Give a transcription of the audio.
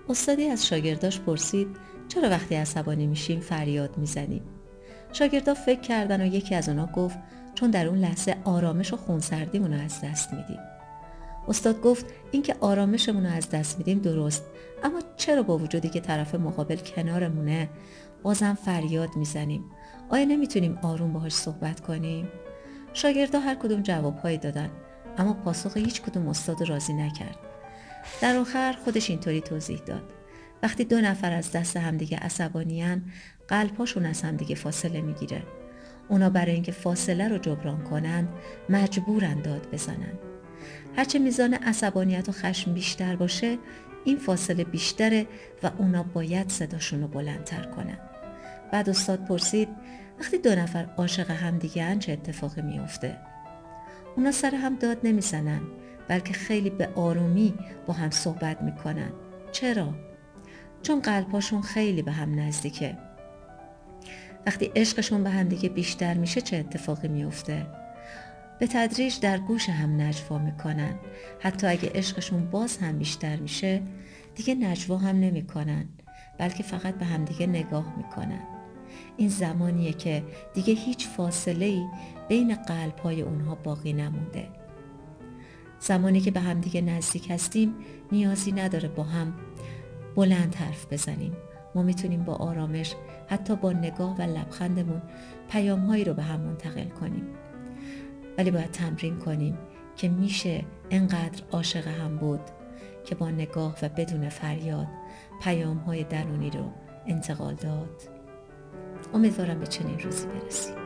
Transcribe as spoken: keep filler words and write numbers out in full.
استادی از شاگرداش پرسید چرا وقتی عصبانی میشیم فریاد میزنیم؟ شاگردا فکر کردن و یکی از اونا گفت چون در اون لحظه آرامش و خونسردیمون رو از دست میدیم. استاد گفت اینکه آرامشمون رو از دست میدیم درست، اما چرا با وجودی که طرف مقابل کنارمونه بازم فریاد میزنیم؟ آیا نمیتونیم آروم باهاش صحبت کنیم؟ شاگردا هر کدوم جوابهایی دادن، اما پاسخ هیچ کدوم استاد راضی نکرد. در آخر خودش اینطوری توضیح داد: وقتی دو نفر از دست همدیگه عصبانیان، قلب‌هاشون از همدیگه فاصله میگیره. اونا برای اینکه فاصله رو جبران کنند مجبورن داد بزنن. هرچه میزان عصبانیت و خشم بیشتر باشه، این فاصله بیشتره و اونا باید صداشون رو بلندتر کنن. بعد استاد پرسید وقتی دو نفر عاشق همدیگه ان چه اتفاقی میفته؟ اونا سر هم داد نمیزنن، بلکه خیلی به آرومی با هم صحبت میکنن. چرا؟ چون قلبهاشون خیلی به هم نزدیکه. وقتی عشقشون به هم دیگه بیشتر میشه چه اتفاقی میفته؟ به تدریج در گوش هم نجوا میکنن. حتی اگه عشقشون باز هم بیشتر میشه، دیگه نجوا هم نمیکنن، بلکه فقط به هم دیگه نگاه میکنن. این زمانیه که دیگه هیچ فاصله‌ای بین قلب‌های اونها باقی نمونده. زمانی که به هم دیگه نزدیک هستیم، نیازی نداره با هم بلند حرف بزنیم. ما میتونیم با آرامش، حتی با نگاه و لبخندمون، پیام‌هایی رو به هم منتقل کنیم. ولی باید تمرین کنیم که میشه انقدر عاشق هم بود که با نگاه و بدون فریاد پیام‌های درونی رو انتقال داد. امیدوارم به چنین روزی برسیم.